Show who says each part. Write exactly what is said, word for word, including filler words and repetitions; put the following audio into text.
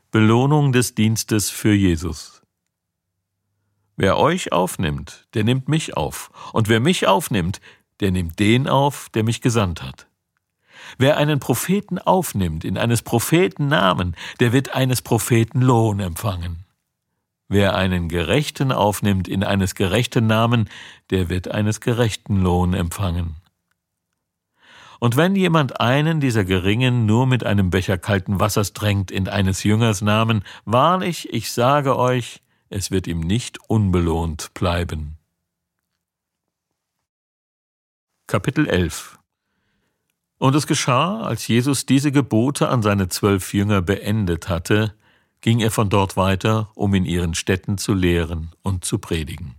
Speaker 1: Belohnung des Dienstes für Jesus. Wer euch aufnimmt, der nimmt mich auf, und wer mich aufnimmt, der nimmt den auf, der mich gesandt hat. Wer einen Propheten aufnimmt in eines Propheten Namen, der wird eines Propheten Lohn empfangen. Wer einen Gerechten aufnimmt in eines gerechten Namen, der wird eines gerechten Lohn empfangen. Und wenn jemand einen dieser Geringen nur mit einem Becher kalten Wassers drängt in eines Jüngers Namen, wahrlich, ich sage euch, es wird ihm nicht unbelohnt bleiben. Kapitel elf. Und es geschah, als Jesus diese Gebote an seine zwölf Jünger beendet hatte, ging er von dort weiter, um in ihren Städten zu lehren und zu predigen.